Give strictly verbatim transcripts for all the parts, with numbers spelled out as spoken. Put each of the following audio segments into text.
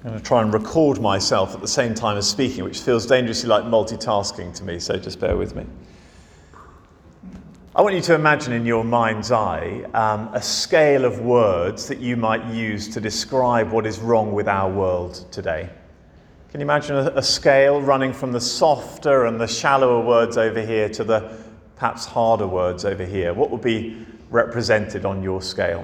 I'm going to try and record myself at the same time as speaking, which feels dangerously like multitasking to me, so just bear with me. I want you to imagine in your mind's eye um, a scale of words that you might use to describe what is wrong with our world today. Can you imagine a, a scale running from the softer and the shallower words over here to the perhaps harder words over here? What would be represented on your scale?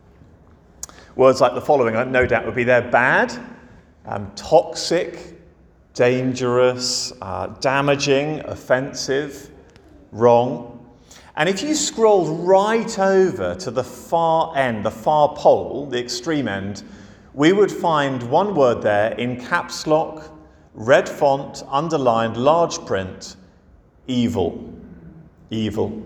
Words like the following, no doubt, would be they're bad, um, toxic, dangerous, uh, damaging, offensive, wrong. And if you scrolled right over to the far end, the far pole, the extreme end, we would find one word there in caps lock, red font, underlined, large print, evil. Evil.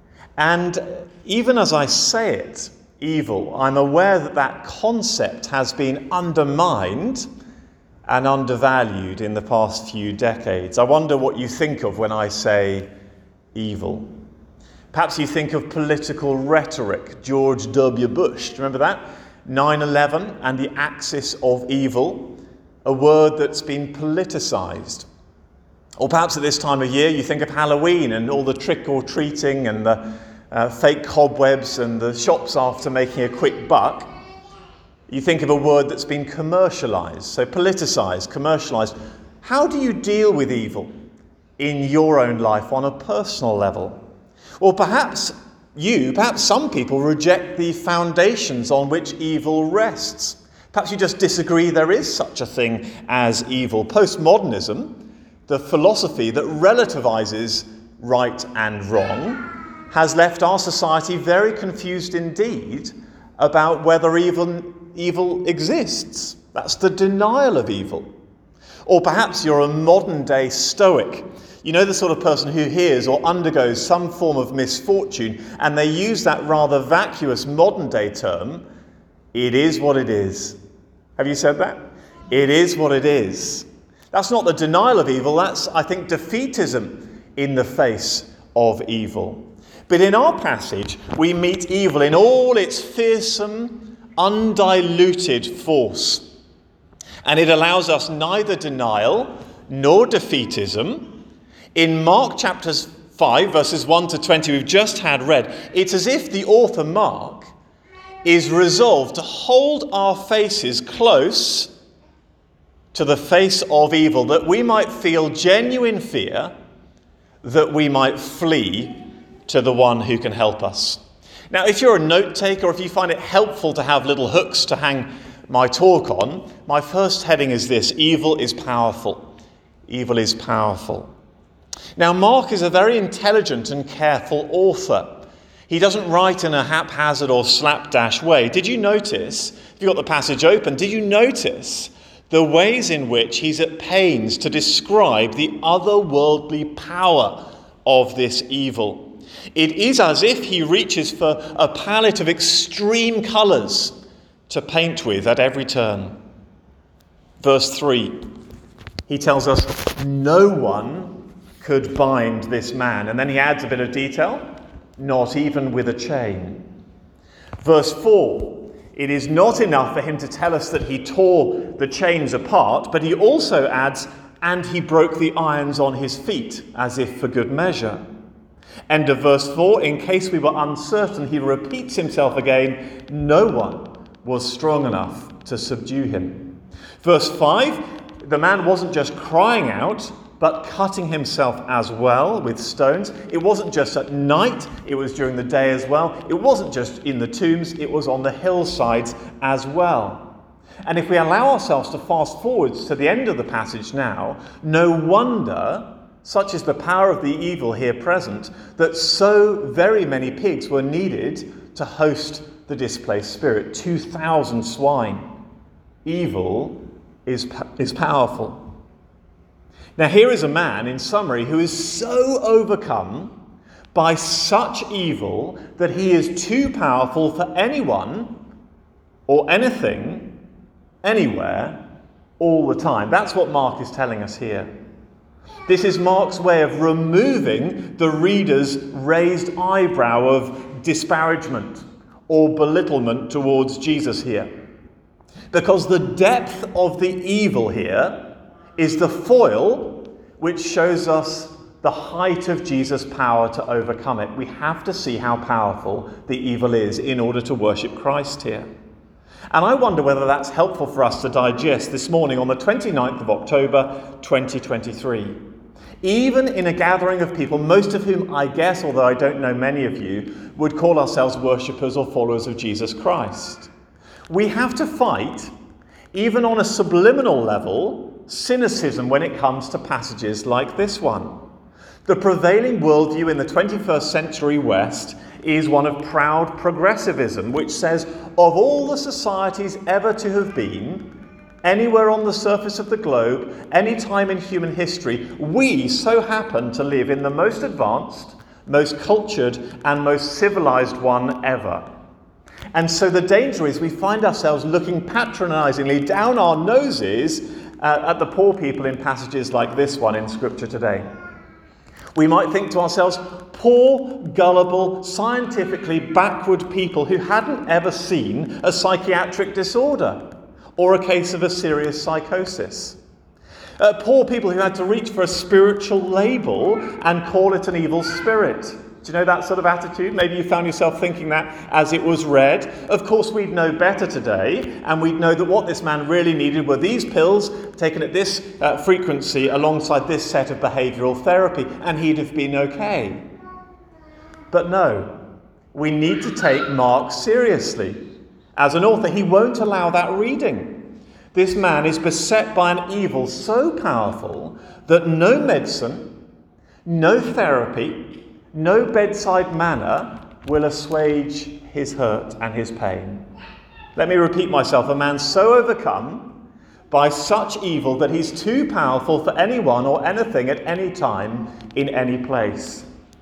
And even as I say it, evil, I'm aware that that concept has been undermined and undervalued in the past few decades. I wonder what you think of when I say evil. Perhaps you think of political rhetoric, George W. Bush. Do you remember that? nine eleven and the axis of evil, a word that's been politicized. Or perhaps at this time of year you think of Halloween and all the trick-or-treating and the uh, fake cobwebs and the shops after making a quick buck. You think of a word that's been commercialized, so politicized, commercialized. How do you deal with evil in your own life on a personal level? Or perhaps you, perhaps some people reject the foundations on which evil rests. Perhaps you just disagree there is such a thing as evil. Postmodernism, the philosophy that relativizes right and wrong, has left our society very confused indeed about whether even evil exists. That's the denial of evil. Or perhaps you're a modern day stoic. You know, the sort of person who hears or undergoes some form of misfortune and they use that rather vacuous modern day term, it is what it is. Have you said that? It is what it is. That's not the denial of evil, that's, I think, defeatism in the face of evil. But in our passage, we meet evil in all its fearsome, undiluted force. And it allows us neither denial nor defeatism. In Mark chapters five, verses one to twenty, we've just had read, it's as if the author Mark is resolved to hold our faces close to the face of evil, that we might feel genuine fear, that we might flee to the one who can help us. Now, if you're a note taker, or if you find it helpful to have little hooks to hang my talk on, my first heading is this: evil is powerful. Evil is powerful. Now, Mark is a very intelligent and careful author. He doesn't write in a haphazard or slapdash way. Did you notice, if you've got the passage open, did you notice the ways in which he's at pains to describe the otherworldly power of this evil? It is as if he reaches for a palette of extreme colours to paint with at every turn. Verse three, he tells us no one could bind this man. And then he adds a bit of detail, not even with a chain. Verse four, it is not enough for him to tell us that he tore the chains apart, but he also adds, and he broke the irons on his feet, as if for good measure. End of verse four, in case we were uncertain, he repeats himself again, no one was strong enough to subdue him. Verse five, the man wasn't just crying out, but cutting himself as well with stones. It wasn't just at night, it was during the day as well. It wasn't just in the tombs, it was on the hillsides as well. And if we allow ourselves to fast forwards to the end of the passage now, no wonder, such is the power of the evil here present, that so very many pigs were needed to host the displaced spirit. two thousand swine. Evil is, is powerful. Now here is a man, in summary, who is so overcome by such evil that he is too powerful for anyone or anything, anywhere, all the time. That's what Mark is telling us here. This is Mark's way of removing the reader's raised eyebrow of disparagement or belittlement towards Jesus here. Because the depth of the evil here is the foil which shows us the height of Jesus' power to overcome it. We have to see how powerful the evil is in order to worship Christ here. And I wonder whether that's helpful for us to digest this morning on the twenty-ninth of October, twenty twenty-three. Even in a gathering of people, most of whom I guess, although I don't know many of you, would call ourselves worshippers or followers of Jesus Christ. We have to fight, even on a subliminal level, cynicism when it comes to passages like this one. The prevailing worldview in the twenty-first century West is one of proud progressivism, which says, of all the societies ever to have been, anywhere on the surface of the globe, any time in human history, we so happen to live in the most advanced, most cultured, and most civilized one ever. And so the danger is we find ourselves looking patronizingly down our noses uh, at the poor people in passages like this one in Scripture today. We might think to ourselves, poor, gullible, scientifically backward people who hadn't ever seen a psychiatric disorder or a case of a serious psychosis. Uh, poor people who had to reach for a spiritual label and call it an evil spirit. Do you know that sort of attitude? Maybe you found yourself thinking that as it was read. Of course, we'd know better today, and we'd know that what this man really needed were these pills taken at this uh, frequency alongside this set of behavioural therapy, and he'd have been okay. But no, we need to take Mark seriously. As an author, he won't allow that reading. This man is beset by an evil so powerful that no medicine, no therapy, no bedside manner will assuage his hurt and his pain. Let me repeat myself, a man so overcome by such evil that he's too powerful for anyone or anything at any time in any place.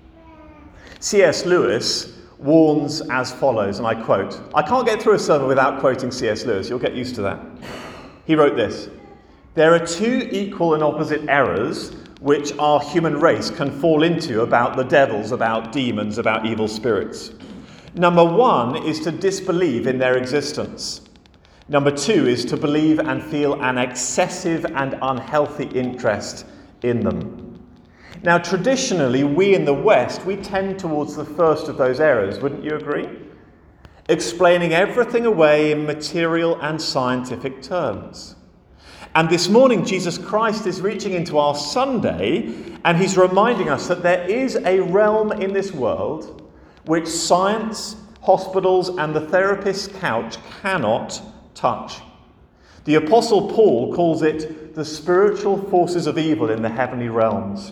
C S Lewis warns as follows, and I quote, I can't get through a sermon without quoting C S Lewis, you'll get used to that. He wrote this: there are two equal and opposite errors which our human race can fall into about the devils, about demons, about evil spirits. Number one is to disbelieve in their existence. Number two is to believe and feel an excessive and unhealthy interest in them. Now, traditionally, we in the West, we tend towards the first of those errors, wouldn't you agree? Explaining everything away in material and scientific terms. And this morning, Jesus Christ is reaching into our Sunday, and he's reminding us that there is a realm in this world which science, hospitals, and the therapist's couch cannot touch. The Apostle Paul calls it the spiritual forces of evil in the heavenly realms.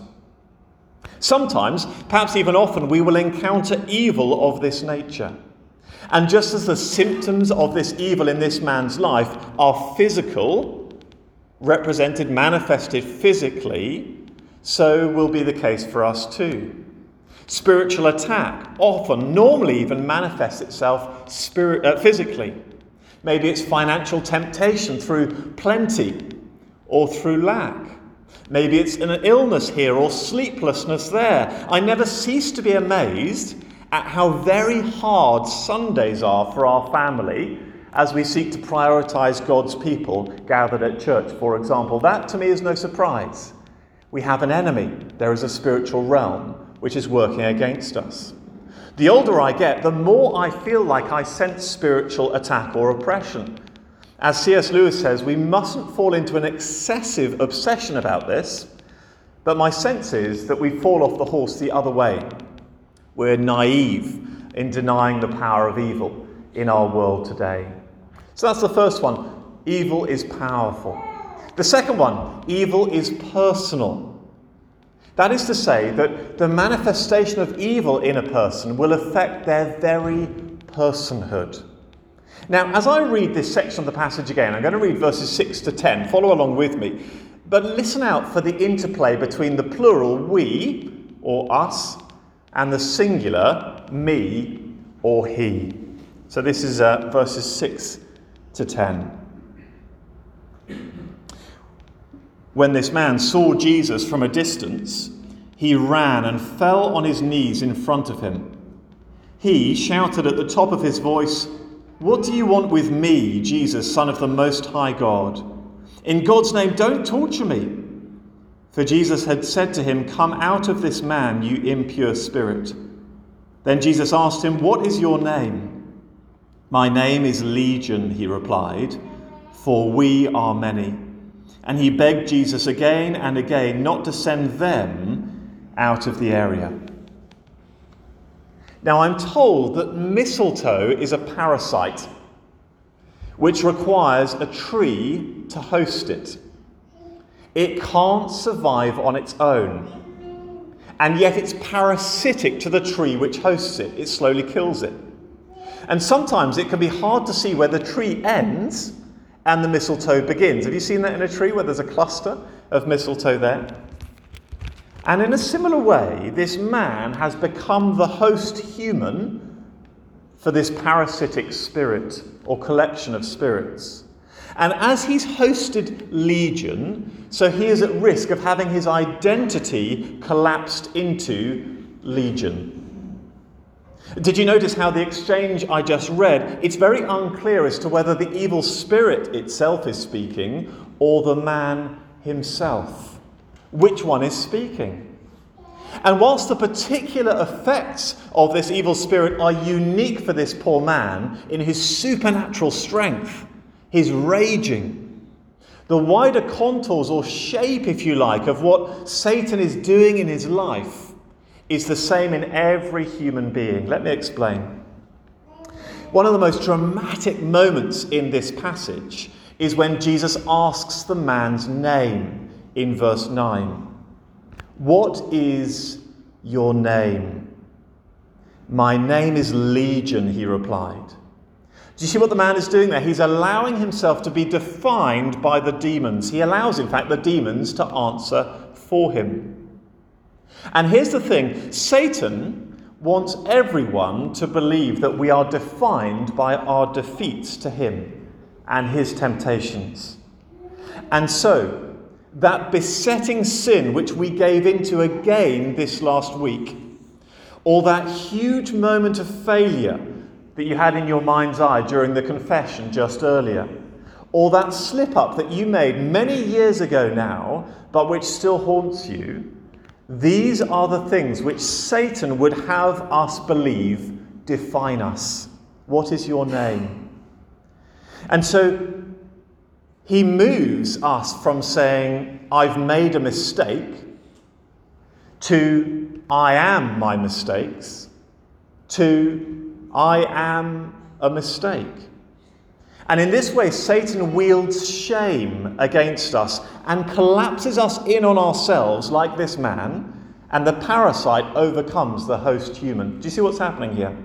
Sometimes, perhaps even often, we will encounter evil of this nature. And just as the symptoms of this evil in this man's life are physical, represented, manifested physically, so will be the case for us too. Spiritual attack often, normally even, manifests itself spirit, uh, physically. Maybe it's financial temptation through plenty or through lack. Maybe it's an illness here or sleeplessness there. I never cease to be amazed at how very hard Sundays are for our family as we seek to prioritise God's people gathered at church, for example. That to me is no surprise. We have an enemy. There is a spiritual realm which is working against us. The older I get, the more I feel like I sense spiritual attack or oppression. As C S Lewis says, we mustn't fall into an excessive obsession about this, but my sense is that we fall off the horse the other way. We're naive in denying the power of evil in our world today. So that's the first one. Evil is powerful. The second one, evil is personal. That is to say that the manifestation of evil in a person will affect their very personhood. Now, as I read this section of the passage again, I'm going to read verses six to ten. Follow along with me. But listen out for the interplay between the plural we, or us, and the singular me, or he. So this is uh, verses six to ten. When this man saw Jesus from a distance, he ran and fell on his knees in front of him. He shouted at the top of his voice, "What do you want with me, Jesus, Son of the Most High God? In God's name, don't torture me." For Jesus had said to him, "Come out of this man, you impure spirit." Then Jesus asked him, "What is your name?" "My name is Legion," he replied, "for we are many." And he begged Jesus again and again not to send them out of the area. Now, I'm told that mistletoe is a parasite which requires a tree to host it. It can't survive on its own, and yet it's parasitic to the tree which hosts it. It slowly kills it. And sometimes it can be hard to see where the tree ends and the mistletoe begins. Have you seen that in a tree where there's a cluster of mistletoe there? And in a similar way, this man has become the host human for this parasitic spirit or collection of spirits. And as he's hosted Legion, so he is at risk of having his identity collapsed into Legion. Did you notice how the exchange I just read, it's very unclear as to whether the evil spirit itself is speaking or the man himself. Which one is speaking? And whilst the particular effects of this evil spirit are unique for this poor man in his supernatural strength, his raging, the wider contours or shape, if you like, of what Satan is doing in his life is the same in every human being. Let me explain. One of the most dramatic moments in this passage is when Jesus asks the man's name in verse nine. "What is your name?" "My name is Legion," he replied. Do you see what the man is doing there? He's allowing himself to be defined by the demons. He allows, in fact, the demons to answer for him. And here's the thing, Satan wants everyone to believe that we are defined by our defeats to him and his temptations. And so, that besetting sin which we gave into again this last week, or that huge moment of failure that you had in your mind's eye during the confession just earlier, or that slip-up that you made many years ago now, but which still haunts you, these are the things which Satan would have us believe define us. What is your name? And so he moves us from saying, "I've made a mistake," to "I am my mistakes," to "I am a mistake." And in this way, Satan wields shame against us and collapses us in on ourselves like this man, and the parasite overcomes the host human. Do you see what's happening here?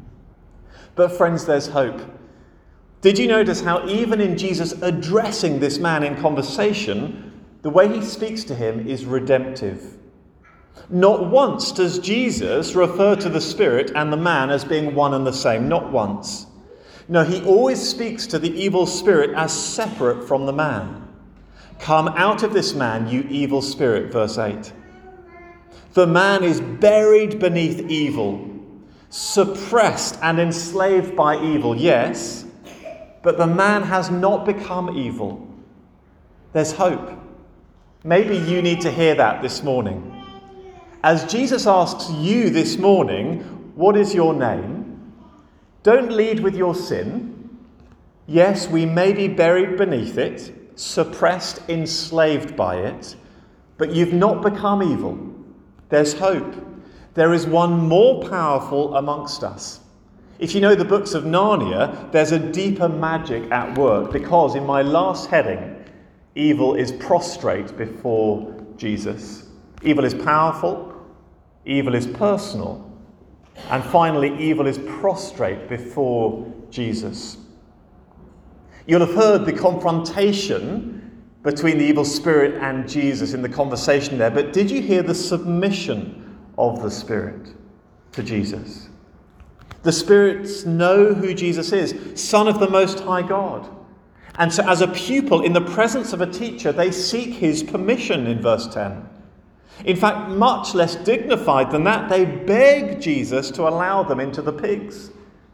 But friends, there's hope. Did you notice how even in Jesus addressing this man in conversation, the way he speaks to him is redemptive? Not once does Jesus refer to the spirit and the man as being one and the same. Not once. No, he always speaks to the evil spirit as separate from the man. "Come out of this man, you evil spirit," verse eight. The man is buried beneath evil, suppressed and enslaved by evil, yes, but the man has not become evil. There's hope. Maybe you need to hear that this morning. As Jesus asks you this morning, "What is your name?" don't lead with your sin. Yes, we may be buried beneath it, suppressed, enslaved by it, but you've not become evil. There's hope. There is one more powerful amongst us. If you know the books of Narnia, there's a deeper magic at work, because in my last heading, evil is prostrate before Jesus. Evil is powerful, evil is personal, and finally, evil is prostrate before Jesus. You'll have heard the confrontation between the evil spirit and Jesus in the conversation there, but did you hear the submission of the spirit to Jesus? The spirits know who Jesus is, Son of the Most High God. And so as a pupil in the presence of a teacher, they seek his permission in verse ten. In fact, much less dignified than that, they beg Jesus to allow them into the pigs.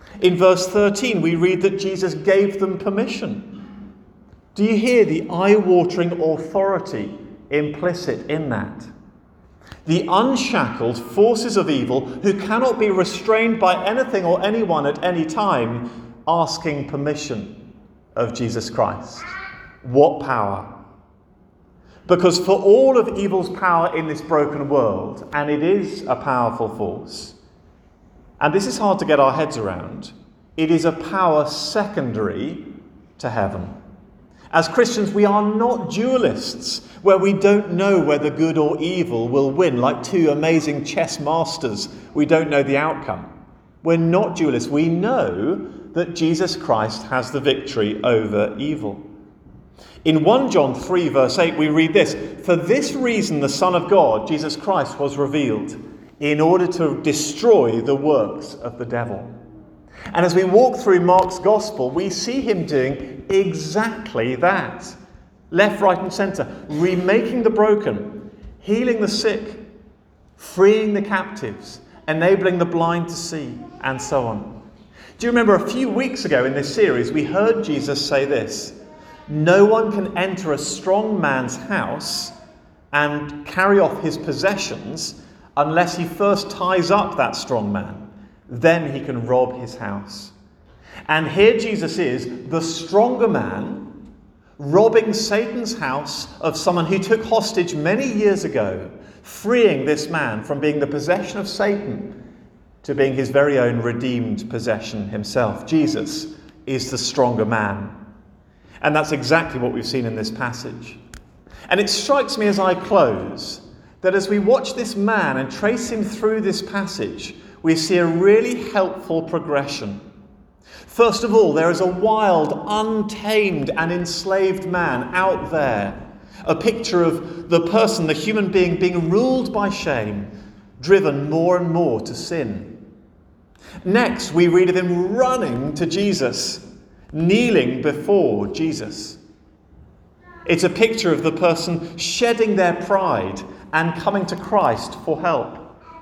In verse thirteen, we read that Jesus gave them permission. Do you hear the eye-watering authority implicit in that? The unshackled forces of evil, who cannot be restrained by anything or anyone at any time, asking permission of Jesus Christ. What power! Because for all of evil's power in this broken world, and it is a powerful force, and this is hard to get our heads around, it is a power secondary to heaven. As Christians, we are not dualists, where we don't know whether good or evil will win, like two amazing chess masters. We don't know the outcome. We're not dualists. We know that Jesus Christ has the victory over evil. In First John three, verse eight, we read this: "For this reason the Son of God, Jesus Christ, was revealed, in order to destroy the works of the devil." And as we walk through Mark's Gospel, we see him doing exactly that. Left, right and centre. Remaking the broken, healing the sick, freeing the captives, enabling the blind to see, and so on. Do you remember a few weeks ago in this series, we heard Jesus say this: "No one can enter a strong man's house and carry off his possessions unless he first ties up that strong man. Then he can rob his house." And here Jesus is, the stronger man, robbing Satan's house of someone who took hostage many years ago, freeing this man from being the possession of Satan to being his very own redeemed possession himself. Jesus is the stronger man. And that's exactly what we've seen in this passage. And it strikes me as I close that as we watch this man and trace him through this passage, we see a really helpful progression. First of all, there is a wild, untamed and enslaved man out there. A picture of the person, the human being, being ruled by shame, driven more and more to sin. Next, we read of him running to Jesus, kneeling before Jesus. It's a picture of the person shedding their pride and coming to Christ for help.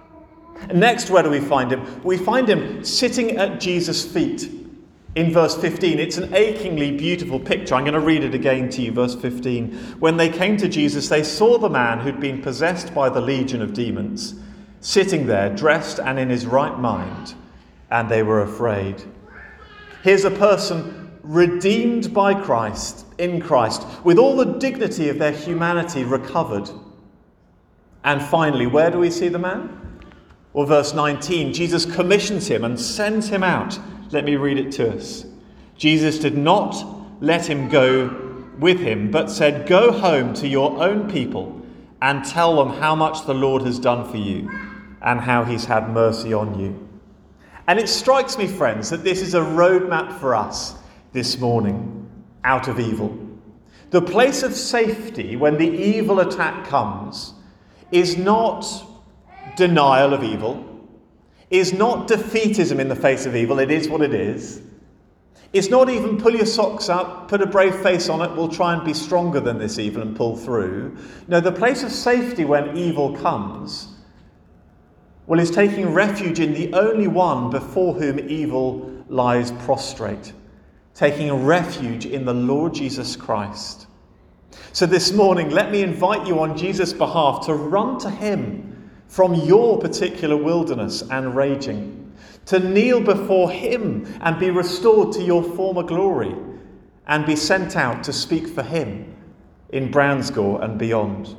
Next, where do we find him? We find him sitting at Jesus' feet. In verse fifteen, it's an achingly beautiful picture. I'm going to read it again to you, verse fifteen. "When they came to Jesus, they saw the man who'd been possessed by the legion of demons, sitting there, dressed and in his right mind, and they were afraid." Here's a person redeemed by Christ, in Christ, with all the dignity of their humanity recovered. And finally, where do we see the man? Well, verse nineteen, Jesus commissions him and sends him out. Let me read it to us. Jesus did not let him go with him, but said, "Go home to your own people and tell them how much the Lord has done for you and how he's had mercy on you." And it strikes me, friends, that this is a roadmap for us this morning out of evil. The place of safety when the evil attack comes is not denial of evil, is not defeatism in the face of evil. It is what it is. It's not even pull your socks up, put a brave face on it, we'll try and be stronger than this evil and pull through. No, the place of safety when evil comes, well, is taking refuge in the only one before whom evil lies prostrate. Taking refuge in the Lord Jesus Christ. So this morning, let me invite you on Jesus' behalf to run to him from your particular wilderness and raging, to kneel before him and be restored to your former glory, and be sent out to speak for him in Brownsgore and beyond.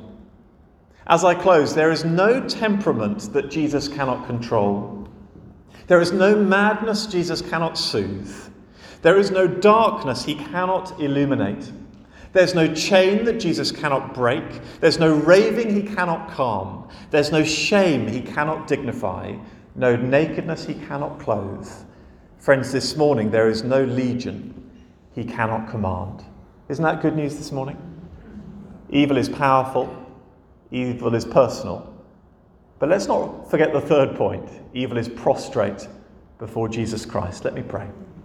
As I close, there is no temperament that Jesus cannot control. There is no madness Jesus cannot soothe. There is no darkness he cannot illuminate. There's no chain that Jesus cannot break. There's no raving he cannot calm. There's no shame he cannot dignify. No nakedness he cannot clothe. Friends, this morning there is no legion he cannot command. Isn't that good news this morning? Evil is powerful. Evil is personal. But let's not forget the third point. Evil is prostrate before Jesus Christ. Let me pray.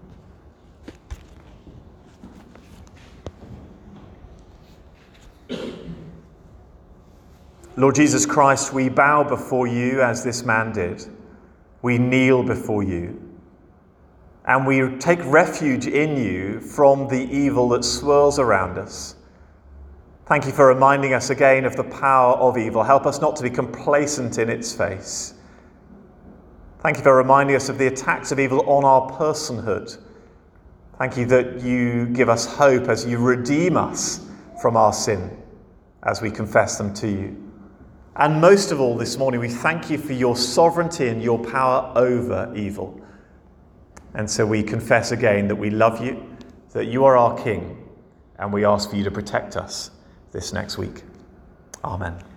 Lord Jesus Christ, we bow before you as this man did. We kneel before you. And we take refuge in you from the evil that swirls around us. Thank you for reminding us again of the power of evil. Help us not to be complacent in its face. Thank you for reminding us of the attacks of evil on our personhood. Thank you that you give us hope as you redeem us from our sin as we confess them to you. And most of all this morning, we thank you for your sovereignty and your power over evil. And so we confess again that we love you, that you are our King, and we ask for you to protect us this next week. Amen.